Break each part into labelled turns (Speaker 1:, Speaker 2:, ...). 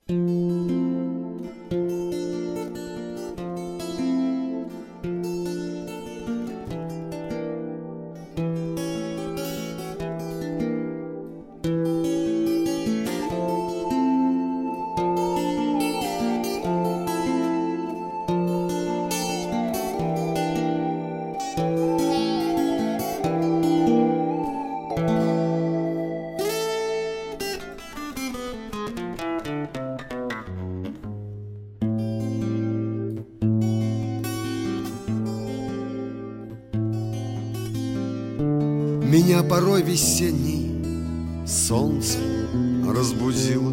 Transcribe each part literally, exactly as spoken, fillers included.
Speaker 1: Меня порой весенний солнце разбудило,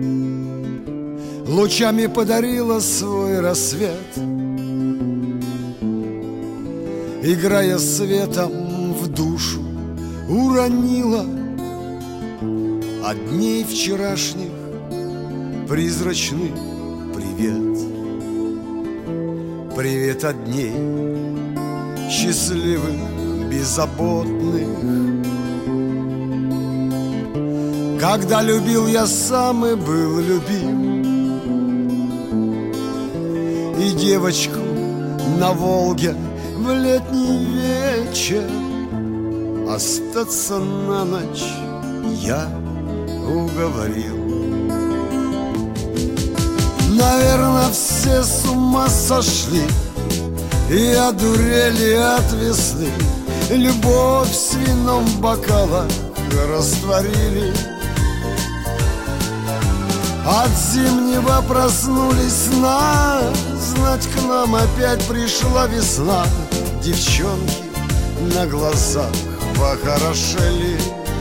Speaker 1: лучами подарило свой рассвет, играя светом в душу, уронила от дней вчерашних призрачный привет. Привет от дней счастливых, беззаботных, когда любил я сам и был любим, и девочку на Волге в летний вечер остаться на ночь я уговорил. Наверное, все с ума сошли и одурели от весны, любовь с вином в бокалах растворили. От зимнего проснулись на, знать, к нам опять пришла весна. Девчонки на глазах похорошели,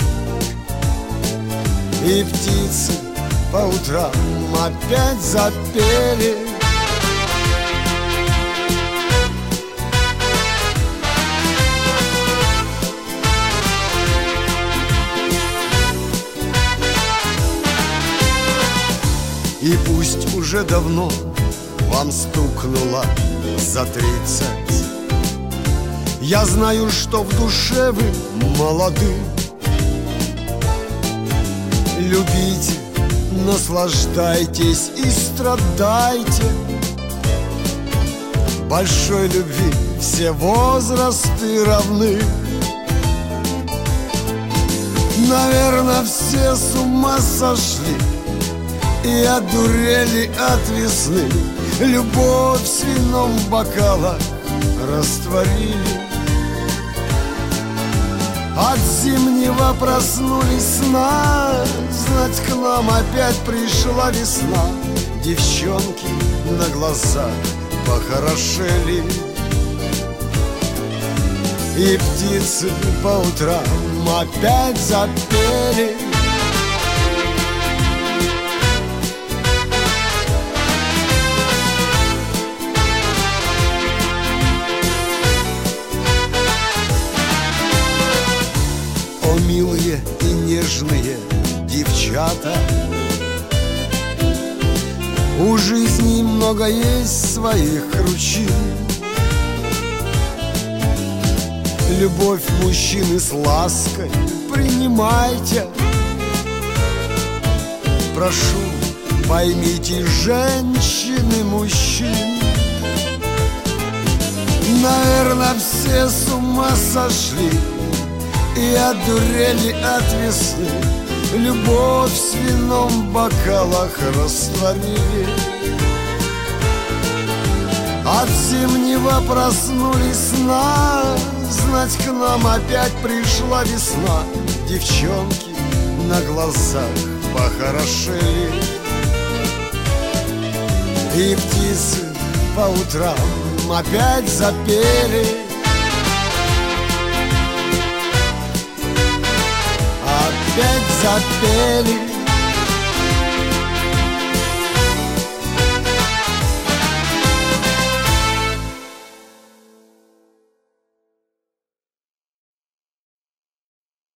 Speaker 1: и птицы по утрам опять запели. И пусть уже давно вам стукнуло за тридцать, я знаю, что в душе вы молоды. Любите, наслаждайтесь и страдайте. Большой любви все возрасты равны. Наверное, все с ума сошли и одурели от весны, любовь с вином в бокалах растворили. От зимнего проснулись на, знать, к нам опять пришла весна. Девчонки на глазах похорошели, и птицы по утрам опять запели. Милые и нежные девчата, у жизни много есть своих ручин. Любовь мужчины с лаской принимайте. Прошу, поймите, женщины мужчин. Наверное, все с ума сошли и одурели от весны, любовь с вином в бокалах растворили. От зимнего проснулись на, знать, к нам опять пришла весна. Девчонки на глазах похорошели, и птицы по утрам опять запели. Опять запели.